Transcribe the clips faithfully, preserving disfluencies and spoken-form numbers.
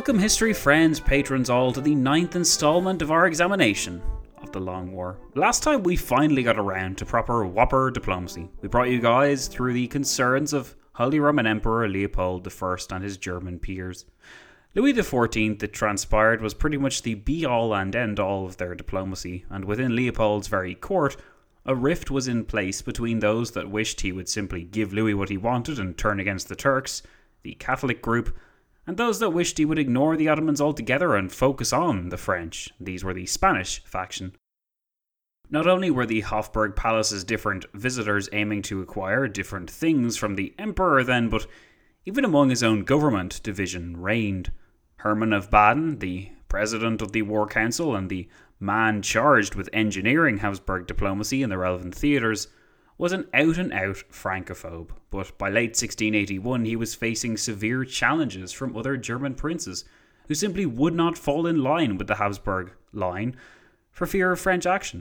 Welcome history friends, patrons all, to the ninth instalment of our examination of the Long War. Last time we finally got around to proper whopper diplomacy. We brought you guys through the concerns of Holy Roman Emperor Leopold the First and his German peers. Louis the Fourteenth, it transpired, was pretty much the be-all and end-all of their diplomacy, and within Leopold's very court, a rift was in place between those that wished he would simply give Louis what he wanted and turn against the Turks, the Catholic group, and those that wished he would ignore the Ottomans altogether and focus on the French. These were the Spanish faction. Not only were the Hofburg palaces different visitors aiming to acquire different things from the emperor then, but even among his own government, division reigned. Hermann of Baden, the president of the War Council and the man charged with engineering Habsburg diplomacy in the relevant theatres, was an out-and-out Francophobe, but by late sixteen eighty-one he was facing severe challenges from other German princes who simply would not fall in line with the Habsburg line for fear of French action.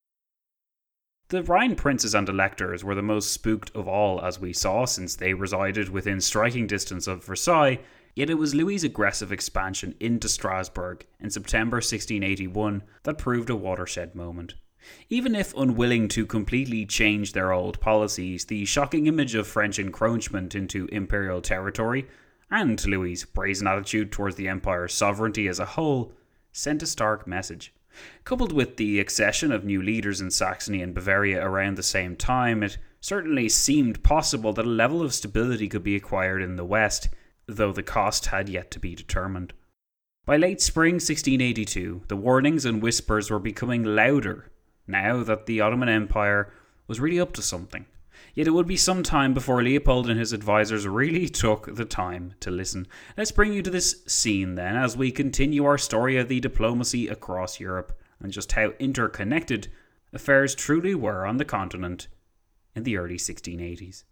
The Rhine princes and electors were the most spooked of all, as we saw, since they resided within striking distance of Versailles, yet it was Louis's aggressive expansion into Strasbourg in September sixteen eighty-one that proved a watershed moment. Even if unwilling to completely change their old policies, the shocking image of French encroachment into imperial territory, and Louis's brazen attitude towards the empire's sovereignty as a whole, sent a stark message. Coupled with the accession of new leaders in Saxony and Bavaria around the same time, it certainly seemed possible that a level of stability could be acquired in the west, though the cost had yet to be determined. By late spring sixteen eighty-two, the warnings and whispers were becoming louder now that the Ottoman Empire was really up to something. Yet it would be some time before Leopold and his advisors really took the time to listen. Let's bring you to this scene then as we continue our story of the diplomacy across Europe and just how interconnected affairs truly were on the continent in the early sixteen eighties.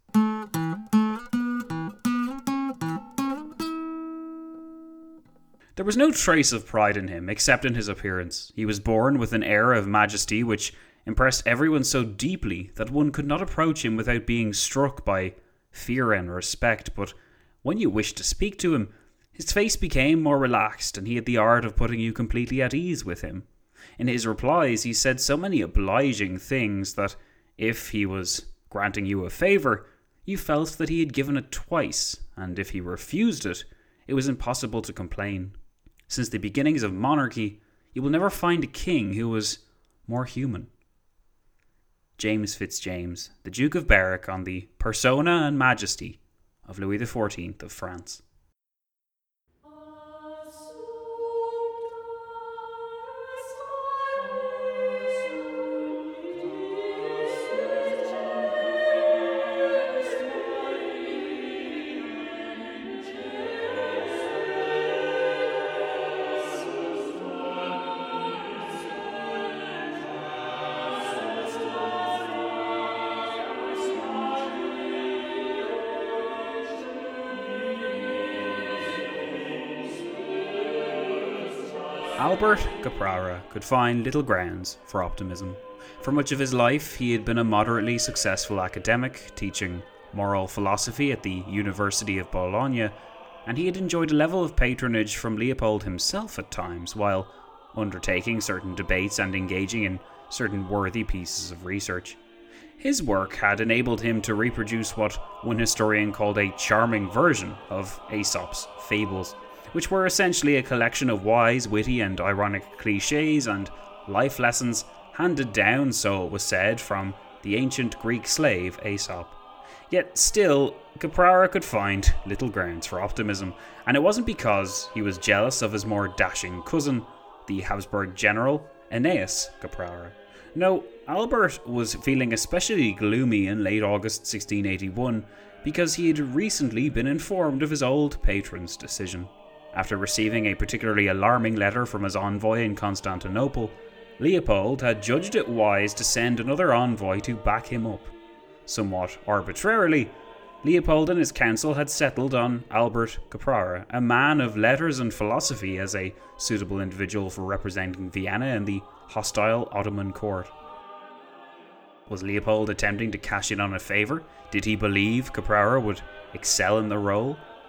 There was no trace of pride in him, except in his appearance. He was born with an air of majesty which impressed everyone so deeply that one could not approach him without being struck by fear and respect, but when you wished to speak to him, his face became more relaxed, and he had the art of putting you completely at ease with him. In his replies, he said so many obliging things that, if he was granting you a favour, you felt that he had given it twice, and if he refused it, it was impossible to complain. Since the beginnings of monarchy, you will never find a king who was more human. James Fitzjames, the Duke of Berwick, on the persona and majesty of Louis the Fourteenth of France. Albert Caprara could find little grounds for optimism. For much of his life, he had been a moderately successful academic, teaching moral philosophy at the University of Bologna, and he had enjoyed a level of patronage from Leopold himself at times, while undertaking certain debates and engaging in certain worthy pieces of research. His work had enabled him to reproduce what one historian called a charming version of Aesop's fables, which were essentially a collection of wise, witty and ironic clichés and life lessons handed down, so it was said, from the ancient Greek slave Aesop. Yet still, Caprara could find little grounds for optimism, and it wasn't because he was jealous of his more dashing cousin, the Habsburg general Aeneas Caprara. No, Albert was feeling especially gloomy in late August sixteen eighty-one because he had recently been informed of his old patron's decision. After receiving a particularly alarming letter from his envoy in Constantinople, Leopold had judged it wise to send another envoy to back him up. Somewhat arbitrarily, Leopold and his council had settled on Albert Caprara, a man of letters and philosophy, as a suitable individual for representing Vienna in the hostile Ottoman court. Was Leopold attempting to cash in on a favour? Did he believe Caprara would excel in the role?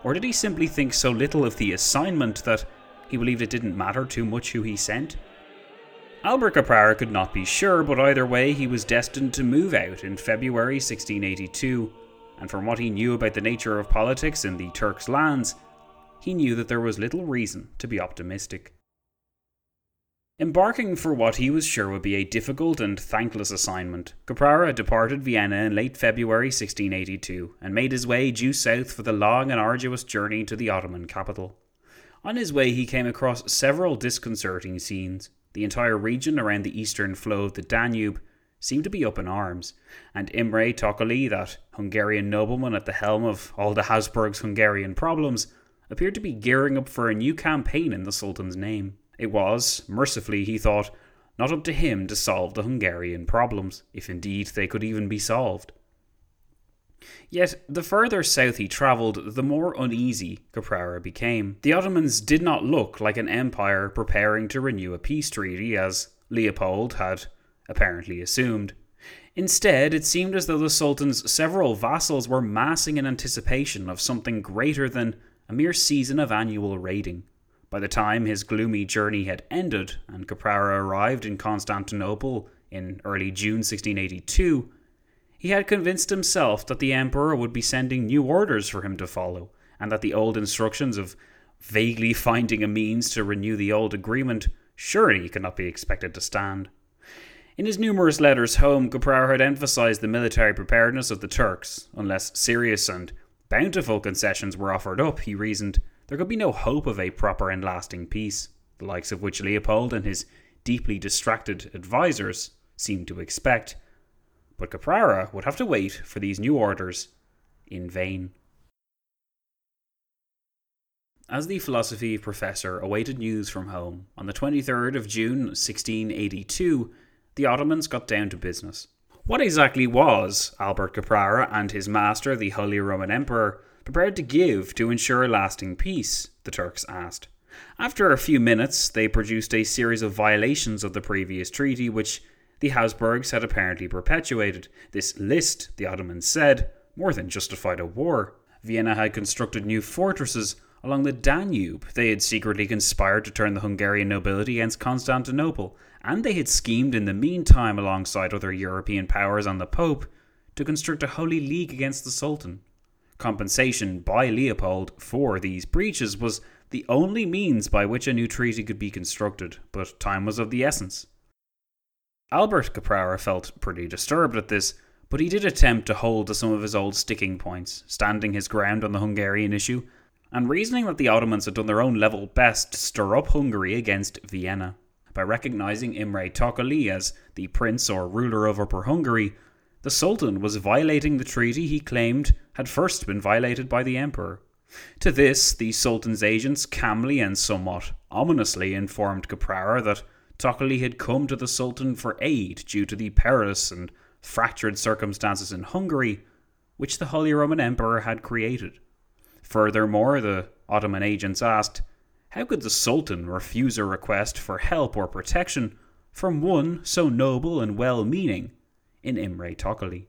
Or did he simply think so little of the assignment that he believed it didn't matter too much who he sent? Albert Caprara could not be sure, but either way he was destined to move out in February sixteen eighty-two, and from what he knew about the nature of politics in the Turks' lands, he knew that there was little reason to be optimistic. Embarking for what he was sure would be a difficult and thankless assignment, Caprara departed Vienna in late February sixteen eighty-two and made his way due south for the long and arduous journey to the Ottoman capital. On his way he came across several disconcerting scenes. The entire region around the eastern flow of the Danube seemed to be up in arms, and Imre Tokoli, that Hungarian nobleman at the helm of all the Habsburgs' Hungarian problems, appeared to be gearing up for a new campaign in the Sultan's name. It was, mercifully he thought, not up to him to solve the Hungarian problems, if indeed they could even be solved. Yet, the further south he travelled, the more uneasy Caprara became. The Ottomans did not look like an empire preparing to renew a peace treaty, as Leopold had apparently assumed. Instead, it seemed as though the Sultan's several vassals were massing in anticipation of something greater than a mere season of annual raiding. By the time his gloomy journey had ended and Caprara arrived in Constantinople in early June sixteen eighty-two, he had convinced himself that the emperor would be sending new orders for him to follow, and that the old instructions of vaguely finding a means to renew the old agreement surely could not be expected to stand. In his numerous letters home, Caprara had emphasized the military preparedness of the Turks. Unless serious and bountiful concessions were offered up, he reasoned, there could be no hope of a proper and lasting peace, the likes of which Leopold and his deeply distracted advisors seemed to expect. But Caprara would have to wait for these new orders in vain. As the philosophy professor awaited news from home, on the twenty-third of June sixteen eighty-two, the Ottomans got down to business. What exactly was Albert Caprara and his master, the Holy Roman Emperor, prepared to give to ensure lasting peace? The Turks asked. After a few minutes, they produced a series of violations of the previous treaty, which the Habsburgs had apparently perpetuated. This list, the Ottomans said, more than justified a war. Vienna had constructed new fortresses along the Danube. They had secretly conspired to turn the Hungarian nobility against Constantinople, and they had schemed in the meantime, alongside other European powers and the Pope, to construct a holy league against the Sultan. Compensation by Leopold for these breaches was the only means by which a new treaty could be constructed, but time was of the essence. Albert Caprara felt pretty disturbed at this, but he did attempt to hold to some of his old sticking points, standing his ground on the Hungarian issue, and reasoning that the Ottomans had done their own level best to stir up Hungary against Vienna. By recognising Imre Tokoli as the prince or ruler of Upper Hungary, the Sultan was violating the treaty he claimed had first been violated by the emperor. To this, the Sultan's agents calmly and somewhat ominously informed Caprara that Tokoli had come to the Sultan for aid due to the perilous and fractured circumstances in Hungary, which the Holy Roman Emperor had created. Furthermore, the Ottoman agents asked, how could the Sultan refuse a request for help or protection from one so noble and well-meaning in Imre Tokoli?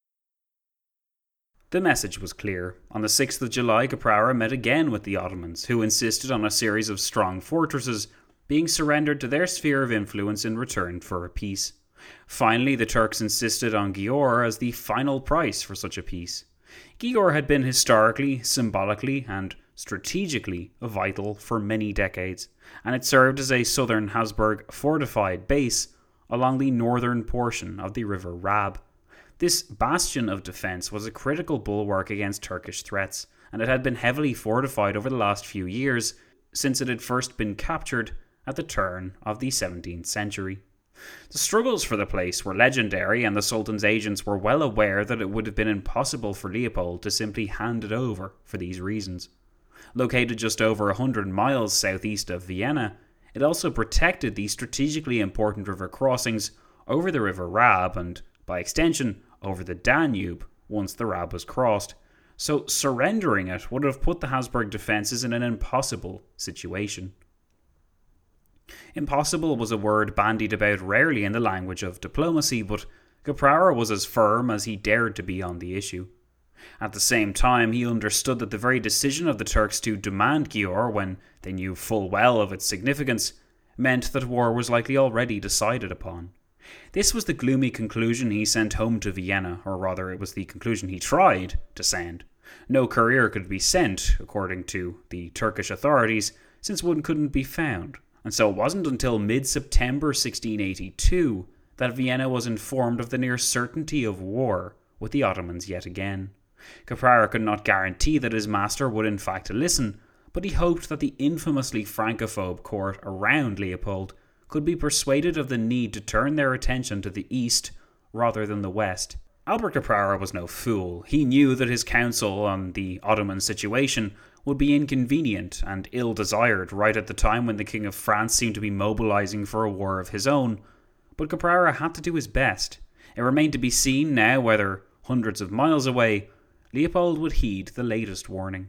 The message was clear. On the sixth of July, Caprara met again with the Ottomans, who insisted on a series of strong fortresses being surrendered to their sphere of influence in return for a peace. Finally, the Turks insisted on Győr as the final price for such a peace. Győr had been historically, symbolically, and strategically vital for many decades, and it served as a southern Habsburg fortified base along the northern portion of the River Rab. This bastion of defence was a critical bulwark against Turkish threats, and it had been heavily fortified over the last few years, since it had first been captured at the turn of the seventeenth century. The struggles for the place were legendary, and the Sultan's agents were well aware that it would have been impossible for Leopold to simply hand it over for these reasons. Located just over one hundred miles southeast of Vienna, it also protected the strategically important river crossings over the River Rab and, by extension, over the Danube once the Rab was crossed, so surrendering it would have put the Habsburg defences in an impossible situation. Impossible was a word bandied about rarely in the language of diplomacy, but Caprara was as firm as he dared to be on the issue. At the same time, he understood that the very decision of the Turks to demand Győr, when they knew full well of its significance, meant that war was likely already decided upon. This was the gloomy conclusion he sent home to Vienna, or rather it was the conclusion he tried to send. No courier could be sent, according to the Turkish authorities, since one couldn't be found, and so it wasn't until mid-September sixteen eighty-two that Vienna was informed of the near certainty of war with the Ottomans yet again. Caprara could not guarantee that his master would in fact listen, but he hoped that the infamously Francophobe court around Leopold could be persuaded of the need to turn their attention to the east rather than the west. Albert Caprara was no fool. He knew that his counsel on the Ottoman situation would be inconvenient and ill-desired right at the time when the King of France seemed to be mobilizing for a war of his own. But Caprara had to do his best. It remained to be seen now whether, hundreds of miles away, Leopold would heed the latest warning.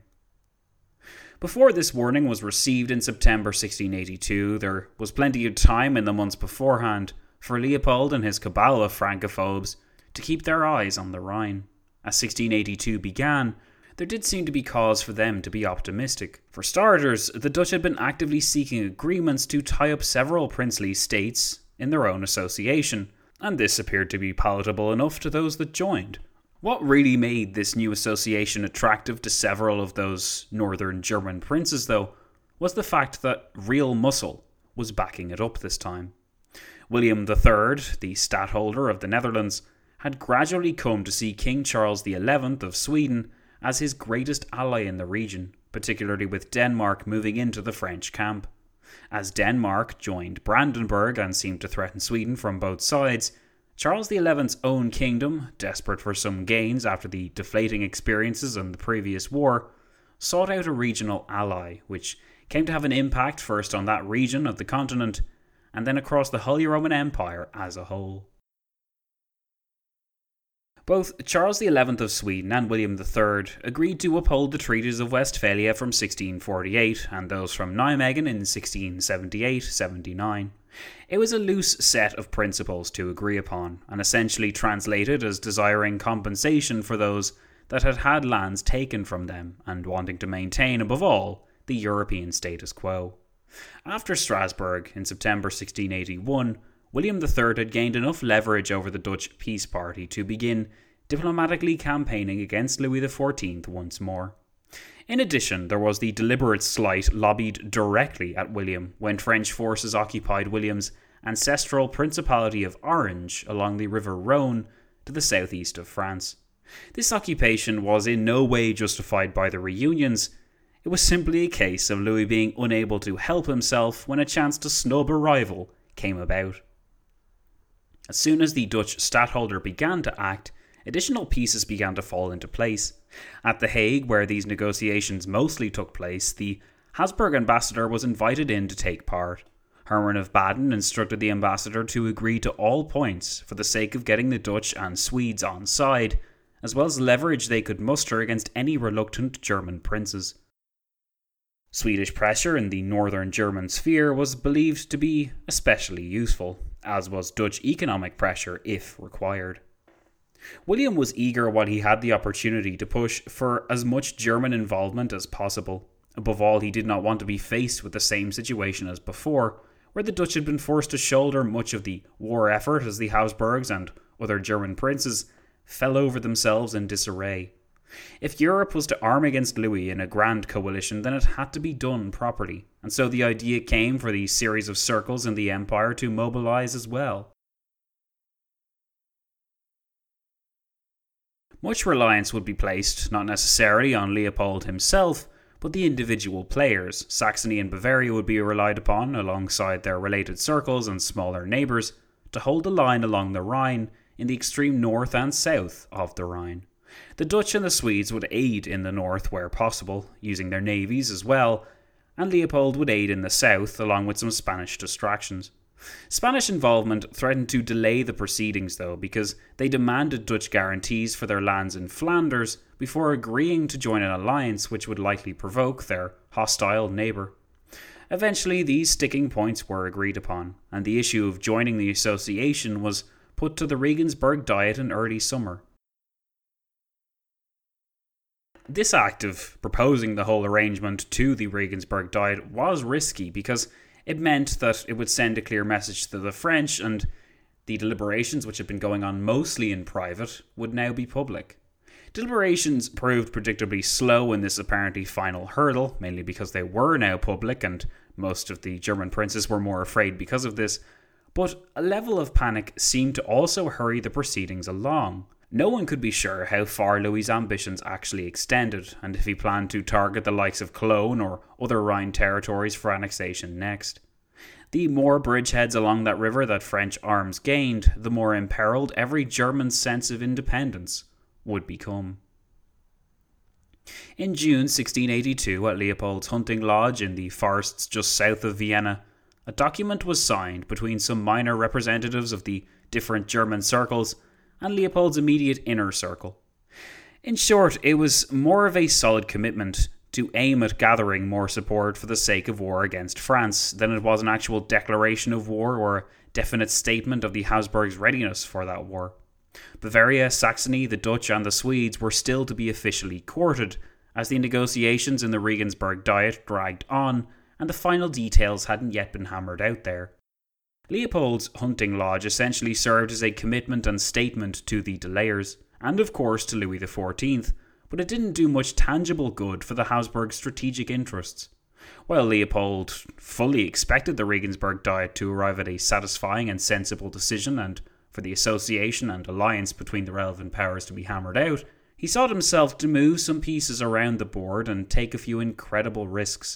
Before this warning was received in September sixteen eighty-two, there was plenty of time in the months beforehand for Leopold and his cabal of Francophobes to keep their eyes on the Rhine. As sixteen eighty-two began, there did seem to be cause for them to be optimistic. For starters, the Dutch had been actively seeking agreements to tie up several princely states in their own association, and this appeared to be palatable enough to those that joined. What really made this new association attractive to several of those northern German princes, though, was the fact that real muscle was backing it up this time. William the Third, the stadtholder of the Netherlands, had gradually come to see King Charles the Eleventh of Sweden as his greatest ally in the region, particularly with Denmark moving into the French camp. As Denmark joined Brandenburg and seemed to threaten Sweden from both sides, Charles the Eleventh's own kingdom, desperate for some gains after the deflating experiences in the previous war, sought out a regional ally, which came to have an impact first on that region of the continent, and then across the Holy Roman Empire as a whole. Both Charles the Eleventh of Sweden and William the Third agreed to uphold the treaties of Westphalia from sixteen forty-eight and those from Nijmegen in sixteen seventy-eight seventy-nine. It was a loose set of principles to agree upon, and essentially translated as desiring compensation for those that had had lands taken from them and wanting to maintain, above all, the European status quo. After Strasbourg in September sixteen eighty-one, William the Third had gained enough leverage over the Dutch peace party to begin diplomatically campaigning against Louis the Fourteenth once more. In addition, there was the deliberate slight lobbied directly at William when French forces occupied William's ancestral Principality of Orange along the River Rhone to the southeast of France. This occupation was in no way justified by the reunions. It was simply a case of Louis being unable to help himself when a chance to snub a rival came about. As soon as the Dutch stadtholder began to act, additional pieces began to fall into place. At The Hague, where these negotiations mostly took place, the Habsburg ambassador was invited in to take part. Hermann of Baden instructed the ambassador to agree to all points for the sake of getting the Dutch and Swedes on side, as well as leverage they could muster against any reluctant German princes. Swedish pressure in the northern German sphere was believed to be especially useful, as was Dutch economic pressure if required. William was eager while he had the opportunity to push for as much German involvement as possible. Above all, he did not want to be faced with the same situation as before, where the Dutch had been forced to shoulder much of the war effort as the Habsburgs and other German princes fell over themselves in disarray. If Europe was to arm against Louis in a grand coalition, then it had to be done properly, and so the idea came for the series of circles in the empire to mobilise as well. Much reliance would be placed, not necessarily on Leopold himself, but the individual players. Saxony and Bavaria would be relied upon, alongside their related circles and smaller neighbours, to hold the line along the Rhine in the extreme north and south of the Rhine. The Dutch and the Swedes would aid in the north where possible, using their navies as well, and Leopold would aid in the south, along with some Spanish distractions. Spanish involvement threatened to delay the proceedings, though, because they demanded Dutch guarantees for their lands in Flanders before agreeing to join an alliance which would likely provoke their hostile neighbour. Eventually, these sticking points were agreed upon, and the issue of joining the association was put to the Regensburg Diet in early summer. this act of proposing the whole arrangement to the Regensburg Diet was risky because it meant that it would send a clear message to the French, and the deliberations, which had been going on mostly in private, would now be public. Deliberations proved predictably slow in this apparently final hurdle, mainly because they were now public and most of the German princes were more afraid because of this, but a level of panic seemed to also hurry the proceedings along. No one could be sure how far Louis's ambitions actually extended, and if he planned to target the likes of Cologne or other Rhine territories for annexation next. The more bridgeheads along that river that French arms gained, the more imperiled every German's sense of independence would become. In June sixteen eighty-two, at Leopold's hunting lodge in the forests just south of Vienna, a document was signed between some minor representatives of the different German circles and Leopold's immediate inner circle. In short, it was more of a solid commitment to aim at gathering more support for the sake of war against France than it was an actual declaration of war or a definite statement of the Habsburgs' readiness for that war. Bavaria, Saxony, the Dutch and the Swedes were still to be officially courted, as the negotiations in the Regensburg Diet dragged on and the final details hadn't yet been hammered out there. Leopold's hunting lodge essentially served as a commitment and statement to the delayers, and of course to Louis the fourteenth, but it didn't do much tangible good for the Habsburg strategic interests. While Leopold fully expected the Regensburg Diet to arrive at a satisfying and sensible decision and for the association and alliance between the relevant powers to be hammered out, he sought himself to move some pieces around the board and take a few incredible risks.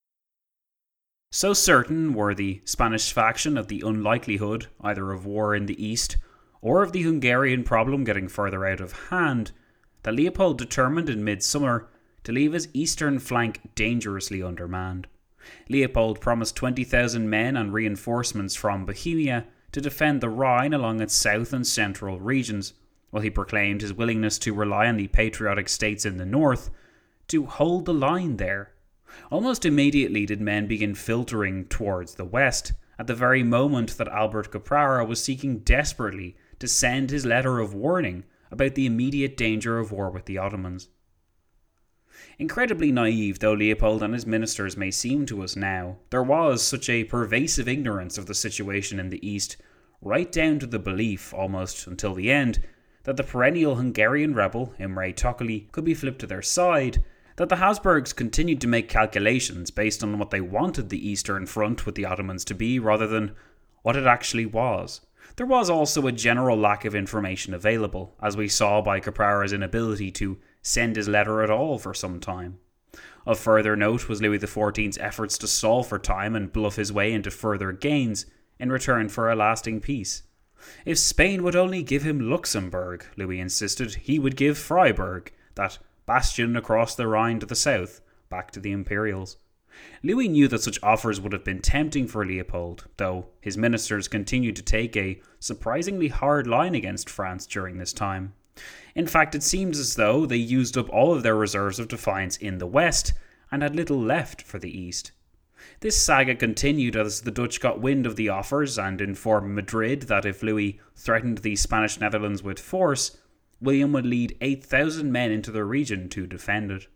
So certain were the Spanish faction of the unlikelihood either of war in the east or of the Hungarian problem getting further out of hand that Leopold determined in midsummer to leave his eastern flank dangerously undermanned. Leopold promised twenty thousand men and reinforcements from Bohemia to defend the Rhine along its south and central regions, while he proclaimed his willingness to rely on the patriotic states in the north to hold the line there. Almost immediately did men begin filtering towards the west, at the very moment that Albert Caprara was seeking desperately to send his letter of warning about the immediate danger of war with the Ottomans. Incredibly naive though Leopold and his ministers may seem to us now, there was such a pervasive ignorance of the situation in the East, right down to the belief, almost until the end, that the perennial Hungarian rebel, Imre Thököly, could be flipped to their side, that the Habsburgs continued to make calculations based on what they wanted the Eastern Front with the Ottomans to be rather than what it actually was. There was also a general lack of information available, as we saw by Caprara's inability to send his letter at all for some time. Of further note was Louis the fourteenth's efforts to stall for time and bluff his way into further gains in return for a lasting peace. If Spain would only give him Luxembourg, Louis insisted, he would give Freiburg, that bastion across the Rhine to the south, back to the Imperials. Louis knew that such offers would have been tempting for Leopold, though his ministers continued to take a surprisingly hard line against France during this time. In fact, it seems as though they used up all of their reserves of defiance in the west and had little left for the east. This saga continued as the Dutch got wind of the offers and informed Madrid that if Louis threatened the Spanish Netherlands with force, William would lead eight thousand men into the region to defend it.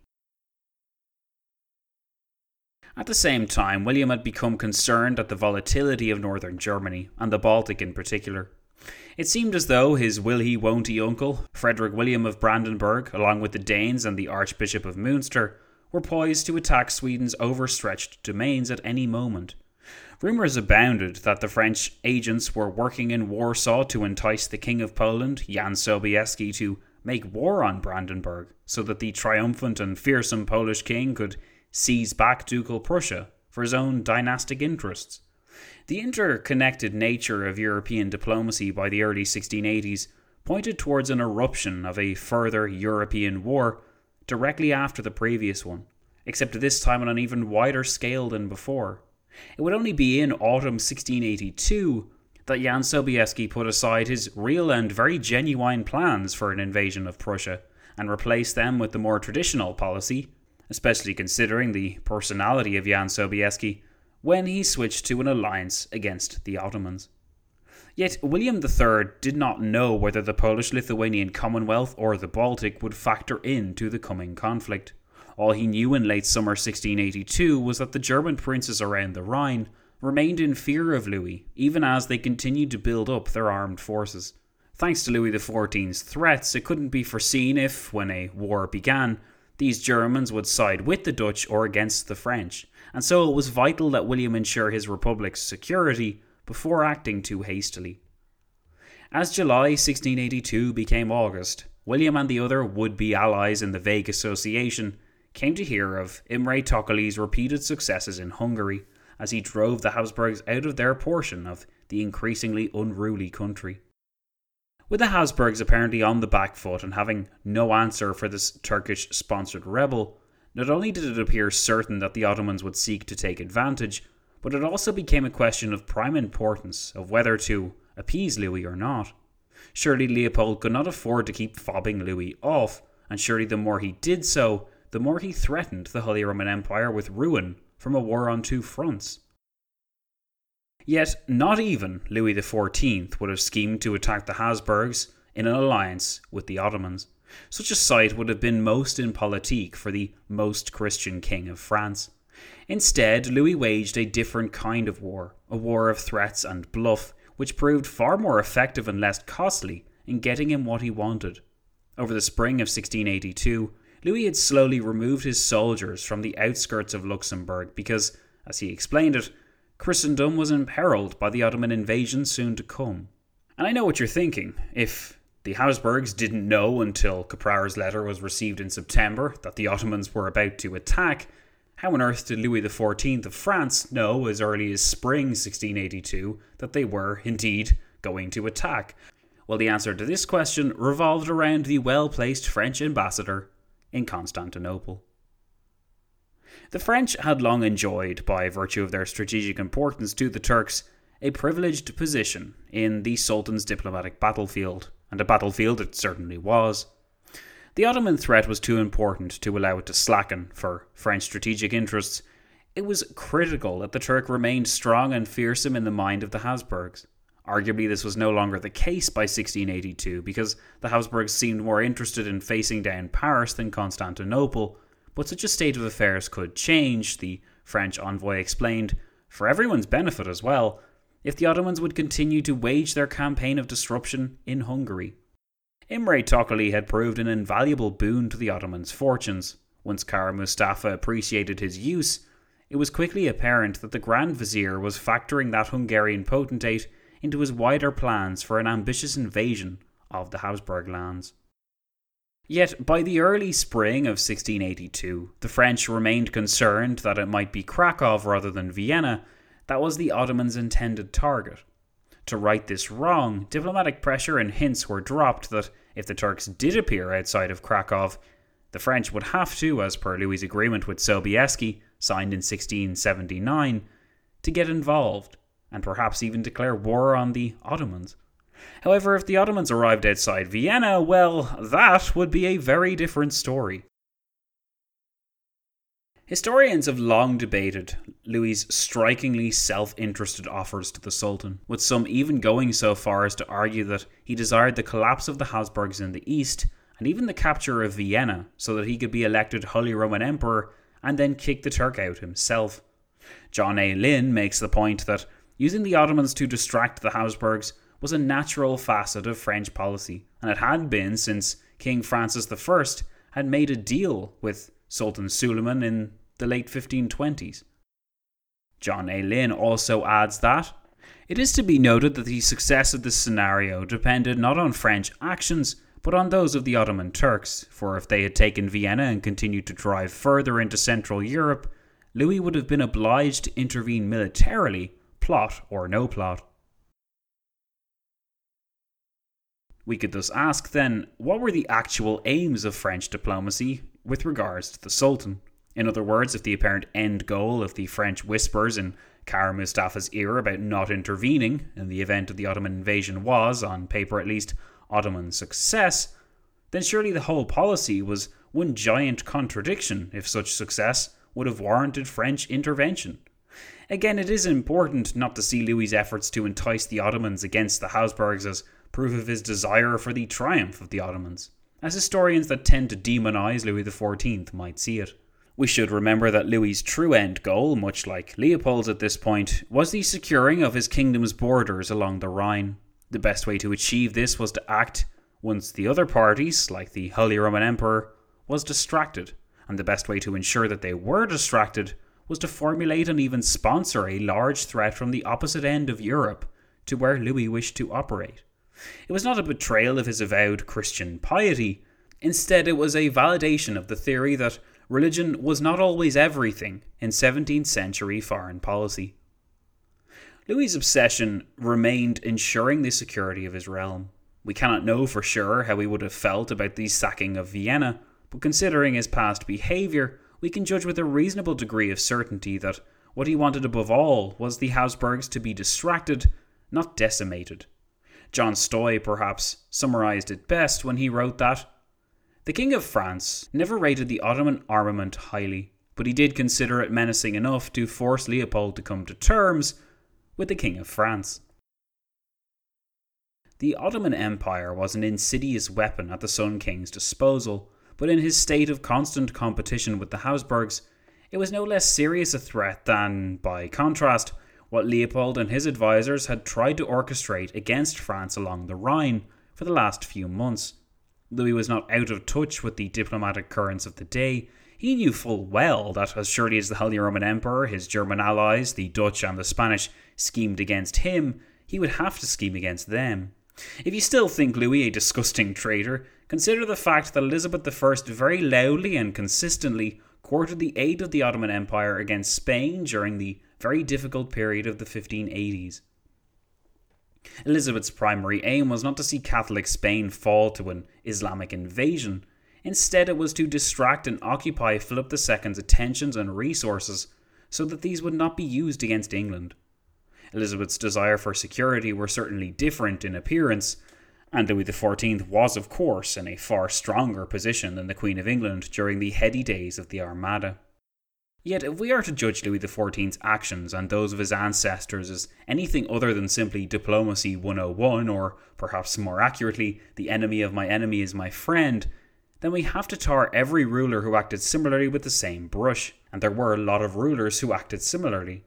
At the same time, William had become concerned at the volatility of northern Germany, and the Baltic in particular. It seemed as though his will-he-won't-he uncle, Frederick William of Brandenburg, along with the Danes and the Archbishop of Münster, were poised to attack Sweden's overstretched domains at any moment. Rumours abounded that the French agents were working in Warsaw to entice the King of Poland, Jan Sobieski, to make war on Brandenburg, so that the triumphant and fearsome Polish king could seize back Ducal Prussia for his own dynastic interests. The interconnected nature of European diplomacy by the early sixteen eighties pointed towards an eruption of a further European war directly after the previous one, except this time on an even wider scale than before. It would only be in autumn sixteen eighty-two that Jan Sobieski put aside his real and very genuine plans for an invasion of Prussia and replaced them with the more traditional policy, especially considering the personality of Jan Sobieski, when he switched to an alliance against the Ottomans. Yet William the Third did not know whether the Polish-Lithuanian Commonwealth or the Baltic would factor into the coming conflict. All he knew in late summer sixteen eighty-two was that the German princes around the Rhine remained in fear of Louis, even as they continued to build up their armed forces. Thanks to Louis the Fourteenth's threats, it couldn't be foreseen if, when a war began, these Germans would side with the Dutch or against the French, and so it was vital that William ensure his republic's security before acting too hastily. As July sixteen eighty-two became August, William and the other would-be allies in the vague association came to hear of Imre Thököly's repeated successes in Hungary, as he drove the Habsburgs out of their portion of the increasingly unruly country. With the Habsburgs apparently on the back foot and having no answer for this Turkish-sponsored rebel, not only did it appear certain that the Ottomans would seek to take advantage, but it also became a question of prime importance of whether to appease Louis or not. Surely Leopold could not afford to keep fobbing Louis off, and surely the more he did so, the more he threatened the Holy Roman Empire with ruin from a war on two fronts. Yet, not even Louis the Fourteenth would have schemed to attack the Habsburgs in an alliance with the Ottomans. Such a sight would have been most impolitique for the most Christian king of France. Instead, Louis waged a different kind of war, a war of threats and bluff, which proved far more effective and less costly in getting him what he wanted. Over the spring of sixteen eighty-two, Louis had slowly removed his soldiers from the outskirts of Luxembourg because, as he explained it, Christendom was imperiled by the Ottoman invasion soon to come. And I know what you're thinking. If the Habsburgs didn't know until Caprara's letter was received in September that the Ottomans were about to attack, how on earth did Louis the Fourteenth of France know as early as spring sixteen eighty-two that they were, indeed, going to attack? Well, the answer to this question revolved around the well-placed French ambassador in Constantinople. The French had long enjoyed, by virtue of their strategic importance to the Turks, a privileged position in the Sultan's diplomatic battlefield, and a battlefield it certainly was. The Ottoman threat was too important to allow it to slacken for French strategic interests. It was critical that the Turk remained strong and fearsome in the mind of the Habsburgs. Arguably, this was no longer the case by sixteen eighty-two, because the Habsburgs seemed more interested in facing down Paris than Constantinople, but such a state of affairs could change, the French envoy explained, for everyone's benefit as well, if the Ottomans would continue to wage their campaign of disruption in Hungary. Imre Thököly had proved an invaluable boon to the Ottomans' fortunes. Once Kara Mustafa appreciated his use, it was quickly apparent that the Grand Vizier was factoring that Hungarian potentate into his wider plans for an ambitious invasion of the Habsburg lands. Yet, by the early spring of sixteen eighty-two, the French remained concerned that it might be Krakow rather than Vienna that was the Ottomans' intended target. To right this wrong, diplomatic pressure and hints were dropped that if the Turks did appear outside of Krakow, the French would have to, as per Louis' agreement with Sobieski, signed in sixteen seventy-nine, to get involved, and perhaps even declare war on the Ottomans. However, if the Ottomans arrived outside Vienna, well, that would be a very different story. Historians have long debated Louis' strikingly self-interested offers to the Sultan, with some even going so far as to argue that he desired the collapse of the Habsburgs in the east, and even the capture of Vienna, so that he could be elected Holy Roman Emperor and then kick the Turk out himself. John A. Lynn makes the point that using the Ottomans to distract the Habsburgs was a natural facet of French policy, and it had been since King Francis the First had made a deal with Sultan Suleiman in the late fifteen twenties. John A. Lynn also adds that it is to be noted that the success of this scenario depended not on French actions, but on those of the Ottoman Turks, for if they had taken Vienna and continued to drive further into Central Europe, Louis would have been obliged to intervene militarily, plot or no plot. We could thus ask then, what were the actual aims of French diplomacy with regards to the Sultan? In other words, if the apparent end goal of the French whispers in Kara Mustafa's ear about not intervening in the event of the Ottoman invasion was, on paper at least, Ottoman success, then surely the whole policy was one giant contradiction if such success would have warranted French intervention. Again, it is important not to see Louis's efforts to entice the Ottomans against the Habsburgs as proof of his desire for the triumph of the Ottomans, as historians that tend to demonise Louis the fourteenth might see it. We should remember that Louis's true end goal, much like Leopold's at this point, was the securing of his kingdom's borders along the Rhine. The best way to achieve this was to act once the other parties, like the Holy Roman Emperor, was distracted, and the best way to ensure that they were distracted was to formulate and even sponsor a large threat from the opposite end of Europe to where Louis wished to operate. It was not a betrayal of his avowed Christian piety. Instead, it was a validation of the theory that religion was not always everything in seventeenth century foreign policy. Louis's obsession remained ensuring the security of his realm. We cannot know for sure how he would have felt about the sacking of Vienna, but considering his past behaviour, we can judge with a reasonable degree of certainty that what he wanted above all was the Habsburgs to be distracted, not decimated. John Stoy perhaps summarised it best when he wrote that the King of France never rated the Ottoman armament highly, but he did consider it menacing enough to force Leopold to come to terms with the King of France. The Ottoman Empire was an insidious weapon at the Sun King's disposal, but in his state of constant competition with the Habsburgs, it was no less serious a threat than, by contrast, what Leopold and his advisors had tried to orchestrate against France along the Rhine for the last few months. Louis was not out of touch with the diplomatic currents of the day. He knew full well that as surely as the Holy Roman Emperor, his German allies, the Dutch and the Spanish, schemed against him, he would have to scheme against them. If you still think Louis a disgusting traitor, consider the fact that Elizabeth the First very loudly and consistently courted the aid of the Ottoman Empire against Spain during the very difficult period of the fifteen eighties. Elizabeth's primary aim was not to see Catholic Spain fall to an Islamic invasion. Instead, it was to distract and occupy Philip the Second's attentions and resources so that these would not be used against England. Elizabeth's desire for security were certainly different in appearance, and Louis the fourteenth was, of course, in a far stronger position than the Queen of England during the heady days of the Armada. Yet, if we are to judge Louis the fourteenth's actions and those of his ancestors as anything other than simply diplomacy one oh one, or perhaps more accurately, the enemy of my enemy is my friend, then we have to tar every ruler who acted similarly with the same brush, and there were a lot of rulers who acted similarly.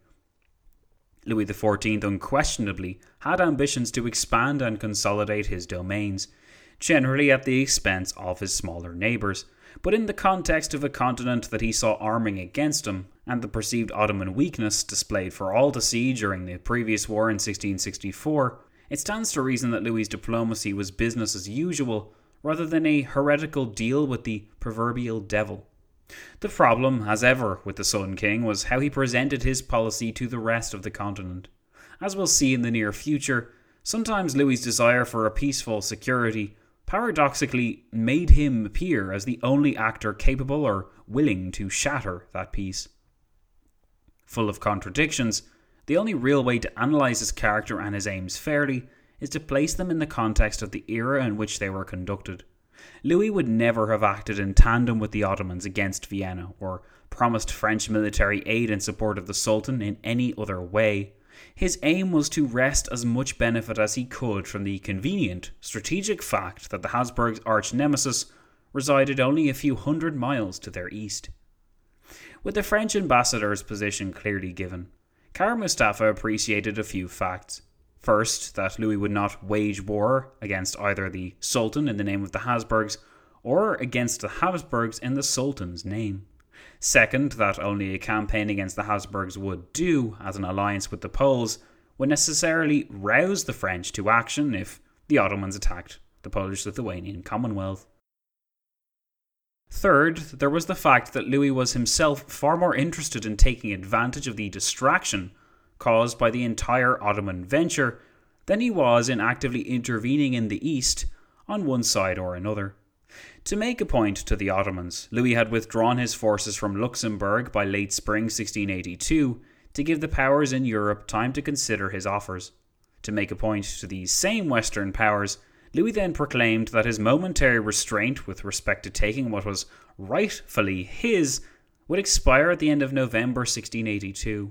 Louis the fourteenth unquestionably had ambitions to expand and consolidate his domains, generally at the expense of his smaller neighbours, but in the context of a continent that he saw arming against him, and the perceived Ottoman weakness displayed for all to see during the previous war in sixteen sixty-four, it stands to reason that Louis's diplomacy was business as usual, rather than a heretical deal with the proverbial devil. The problem, as ever with the Sun King, was how he presented his policy to the rest of the continent. As we'll see in the near future, sometimes Louis's desire for a peaceful security paradoxically made him appear as the only actor capable or willing to shatter that peace. Full of contradictions, the only real way to analyse his character and his aims fairly is to place them in the context of the era in which they were conducted. Louis would never have acted in tandem with the Ottomans against Vienna, or promised French military aid in support of the Sultan in any other way. His aim was to wrest as much benefit as he could from the convenient, strategic fact that the Habsburgs' arch-nemesis resided only a few hundred miles to their east. With the French ambassador's position clearly given, Kara Mustafa appreciated a few facts. First, that Louis would not wage war against either the Sultan in the name of the Habsburgs, or against the Habsburgs in the Sultan's name. Second, that only a campaign against the Habsburgs would do, as an alliance with the Poles, would necessarily rouse the French to action if the Ottomans attacked the Polish-Lithuanian Commonwealth. Third, there was the fact that Louis was himself far more interested in taking advantage of the distraction caused by the entire Ottoman venture than he was in actively intervening in the East on one side or another. To make a point to the Ottomans, Louis had withdrawn his forces from Luxembourg by late spring sixteen eighty-two to give the powers in Europe time to consider his offers. To make a point to these same Western powers, Louis then proclaimed that his momentary restraint with respect to taking what was rightfully his would expire at the end of November sixteen eighty-two.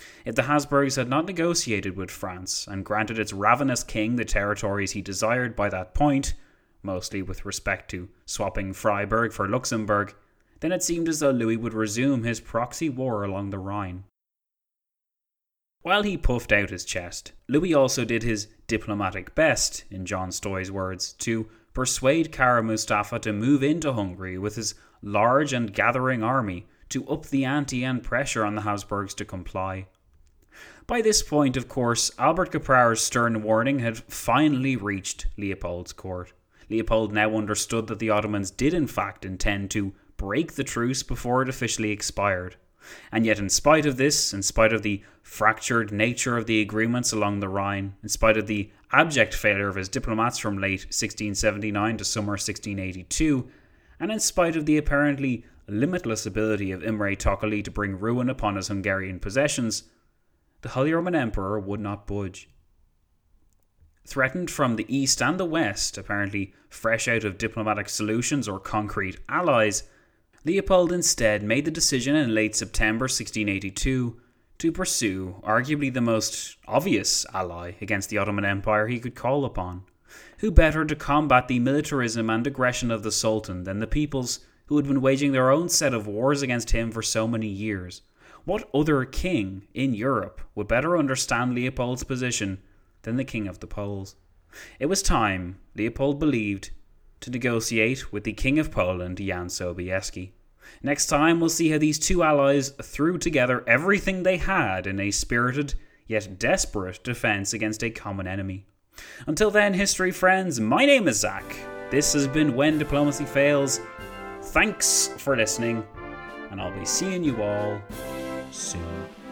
If the Habsburgs had not negotiated with France and granted its ravenous king the territories he desired by that point, mostly with respect to swapping Freiburg for Luxembourg, then it seemed as though Louis would resume his proxy war along the Rhine. While he puffed out his chest, Louis also did his diplomatic best, in John Stoy's words, to persuade Kara Mustafa to move into Hungary with his large and gathering army to up the ante and pressure on the Habsburgs to comply. By this point, of course, Albert Caprara's stern warning had finally reached Leopold's court. Leopold now understood that the Ottomans did in fact intend to break the truce before it officially expired. And yet, in spite of this, in spite of the fractured nature of the agreements along the Rhine, in spite of the abject failure of his diplomats from late sixteen seventy-nine to summer sixteen eighty-two, and in spite of the apparently limitless ability of Imre Thököly to bring ruin upon his Hungarian possessions, the Holy Roman Emperor would not budge. Threatened from the east and the west, apparently fresh out of diplomatic solutions or concrete allies, Leopold instead made the decision in late September sixteen eighty-two to pursue arguably the most obvious ally against the Ottoman Empire he could call upon. Who better to combat the militarism and aggression of the Sultan than the peoples who had been waging their own set of wars against him for so many years? What other king in Europe would better understand Leopold's position than the King of the Poles? It was time, Leopold believed, to negotiate with the King of Poland, Jan Sobieski. Next time, we'll see how these two allies threw together everything they had in a spirited yet desperate defense against a common enemy. Until then, history friends, my name is Zach. This has been When Diplomacy Fails. Thanks for listening, and I'll be seeing you all soon.